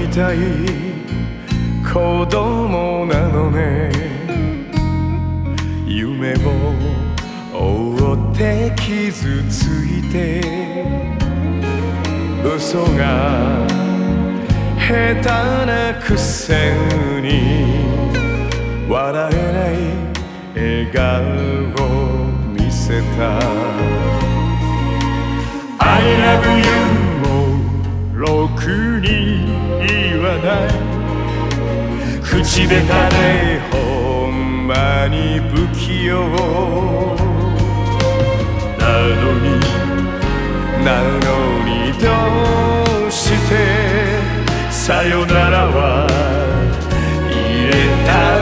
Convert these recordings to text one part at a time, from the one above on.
みたい子供なのね。夢を追って傷ついて嘘が下手なくせに笑えない笑顔を見せた。 I love you もろくに言わない。口下手でほんまに不器用なのにどうしてさよならは言えた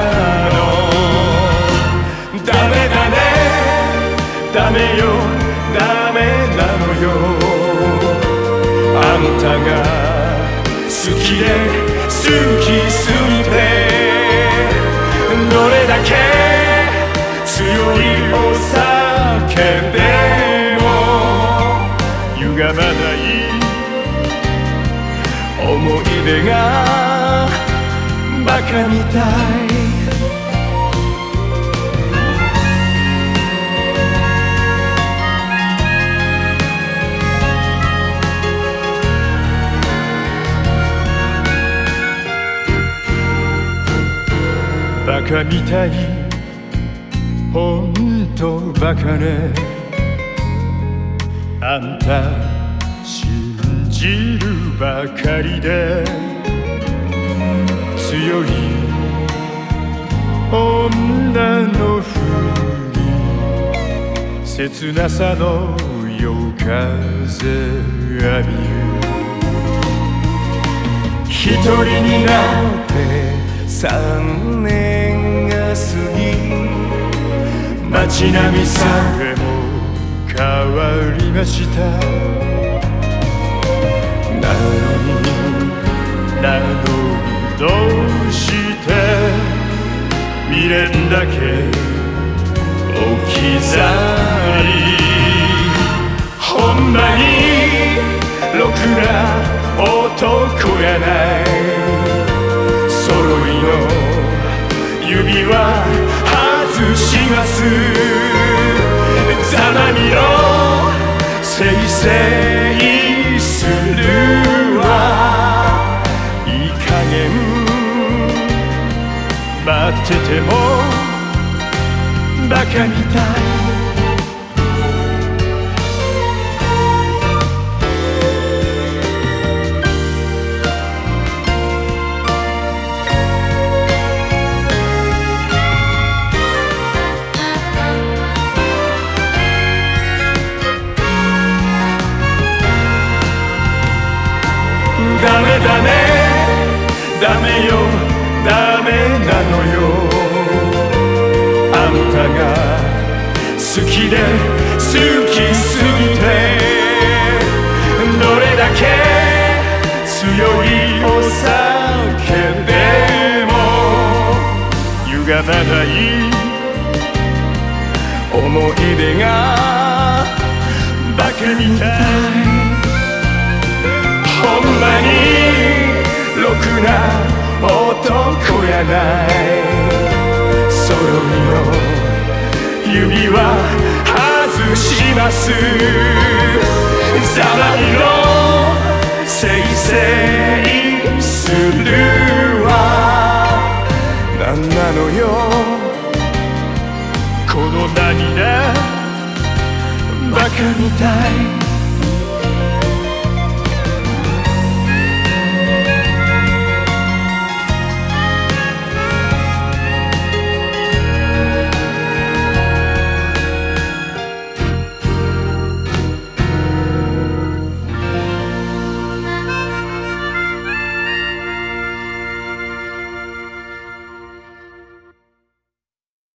の。ダメだね、ダメよ、ダメなのよ。あんたが好きで好きすぎてどれだけ強いお酒でも歪まない思い出がバカみたい。バカみたい、ほんとバカね。あんた信じるばかりで強い女のふり、切なさの夜風浴びる。一人になって3年が過ぎ街並みさえも変わりました。なのにどうして未練だけ置き去り。ほんまにろくな男やない。揃いの指輪外します。ざまみろせいせいするわ。いい加減待っててもバカみたい。ダメだね、ダメよ、ダメなのよ。あんたが好きで好きすぎてどれだけ強いお酒でも歪まない思い出がバカみたい。ほんまにろくな男やない。揃いの指輪外します。ざまみろせいせいするわ。なんなのよこの涙バカみたい。